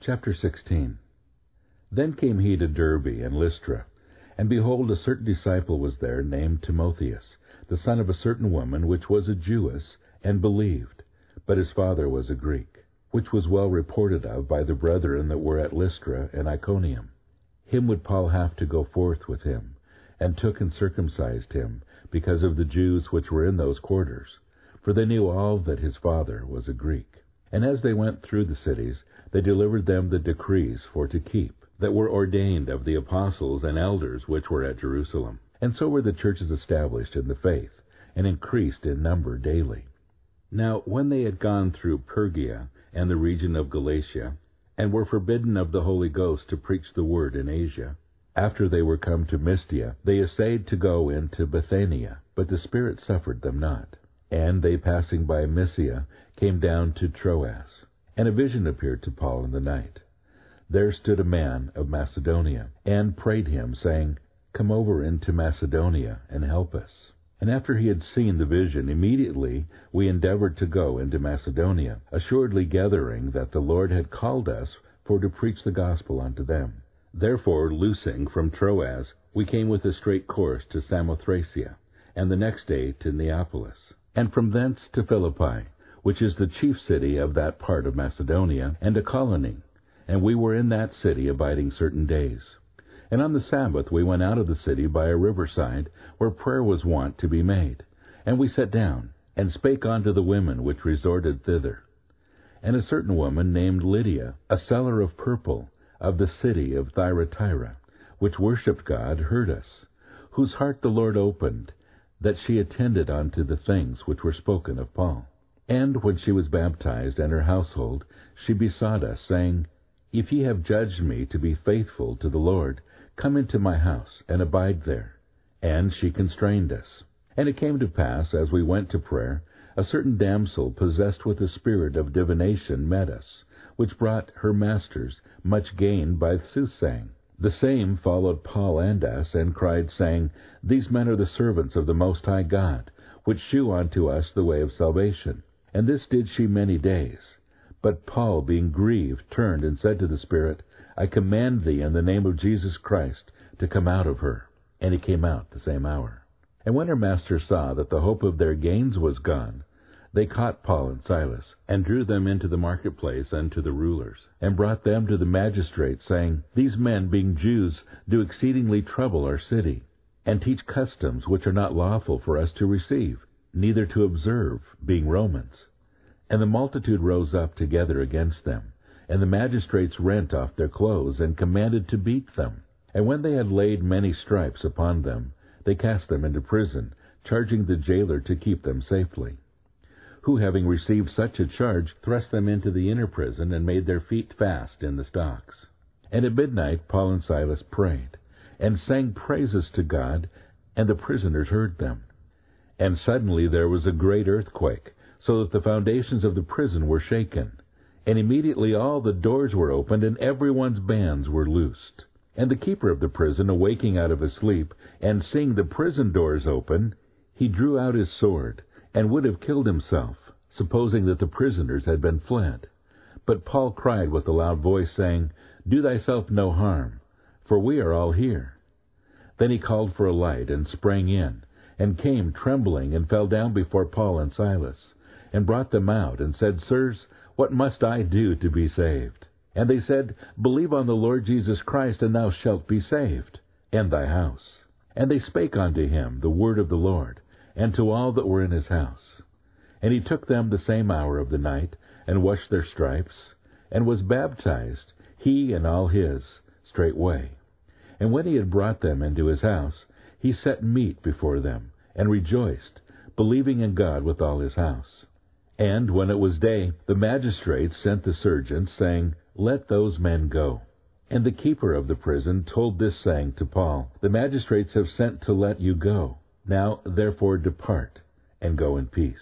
Chapter 16. Then came he to Derbe and Lystra, and behold, a certain disciple was there, named Timotheus, the son of a certain woman, which was a Jewess, and believed, but his father was a Greek, which was well reported of by the brethren that were at Lystra and Iconium. Him would Paul have to go forth with him, and took and circumcised him, because of the Jews which were in those quarters, for they knew all that his father was a Greek. And as they went through the cities, they delivered them the decrees for to keep, that were ordained of the apostles and elders which were at Jerusalem. And so were the churches established in the faith, and increased in number daily. Now when they had gone through Phrygia and the region of Galatia, and were forbidden of the Holy Ghost to preach the word in Asia, after they were come to Mysia, they essayed to go into Bithynia, but the Spirit suffered them not. And they passing by Mysia came down to Troas. And a vision appeared to Paul in the night. There stood a man of Macedonia, and prayed him, saying, Come over into Macedonia, and help us. And after he had seen the vision, immediately we endeavored to go into Macedonia, assuredly gathering that the Lord had called us for to preach the gospel unto them. Therefore, loosing from Troas, we came with a straight course to Samothracia, and the next day to Neapolis, and from thence to Philippi, which is the chief city of that part of Macedonia, and a colony. And we were in that city abiding certain days. And on the Sabbath we went out of the city by a riverside, where prayer was wont to be made. And we sat down, and spake unto the women which resorted thither. And a certain woman named Lydia, a seller of purple, of the city of Thyatira, which worshipped God, heard us, whose heart the Lord opened, that she attended unto the things which were spoken of Paul. And when she was baptized, and her household, she besought us, saying, If ye have judged me to be faithful to the Lord, come into my house, and abide there. And she constrained us. And it came to pass, as we went to prayer, a certain damsel possessed with a spirit of divination met us, which brought her masters much gain by soothsaying. The same followed Paul and us, and cried, saying, These men are the servants of the Most High God, which shew unto us the way of salvation. And this did she many days. But Paul, being grieved, turned and said to the Spirit, I command thee in the name of Jesus Christ to come out of her. And he came out the same hour. And when her masters saw that the hope of their gains was gone, they caught Paul and Silas, and drew them into the marketplace unto the rulers, and brought them to the magistrates, saying, These men, being Jews, do exceedingly trouble our city, and teach customs which are not lawful for us to receive, neither to observe, being Romans. And the multitude rose up together against them, and the magistrates rent off their clothes, and commanded to beat them. And when they had laid many stripes upon them, they cast them into prison, charging the jailer to keep them safely. Who, having received such a charge, thrust them into the inner prison, and made their feet fast in the stocks. And at midnight Paul and Silas prayed, and sang praises to God, and the prisoners heard them. And suddenly there was a great earthquake, so that the foundations of the prison were shaken. And immediately all the doors were opened, and everyone's bands were loosed. And the keeper of the prison, awaking out of his sleep, and seeing the prison doors open, he drew out his sword, and would have killed himself, supposing that the prisoners had been fled. But Paul cried with a loud voice, saying, Do thyself no harm, for we are all here. Then he called for a light, and sprang in, and came trembling, and fell down before Paul and Silas, and brought them out, and said, Sirs, what must I do to be saved? And they said, Believe on the Lord Jesus Christ, and thou shalt be saved, and thy house. And they spake unto him the word of the Lord, and to all that were in his house. And he took them the same hour of the night, and washed their stripes, and was baptized, he and all his, straightway. And when he had brought them into his house, he set meat before them, and rejoiced, believing in God with all his house. And when it was day, the magistrates sent the sergeants, saying, Let those men go. And the keeper of the prison told this saying to Paul, The magistrates have sent to let you go. Now therefore depart, and go in peace.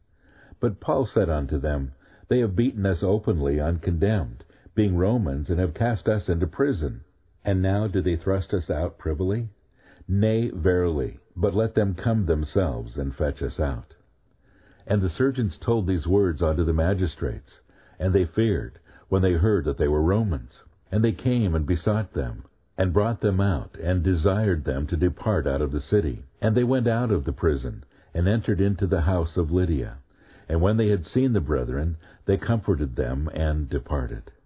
But Paul said unto them, They have beaten us openly uncondemned, being Romans, and have cast us into prison. And now do they thrust us out privily? Nay, verily, but let them come themselves, and fetch us out. And the sergeants told these words unto the magistrates, and they feared, when they heard that they were Romans. And they came and besought them, and brought them out, and desired them to depart out of the city. And they went out of the prison, and entered into the house of Lydia. And when they had seen the brethren, they comforted them, and departed.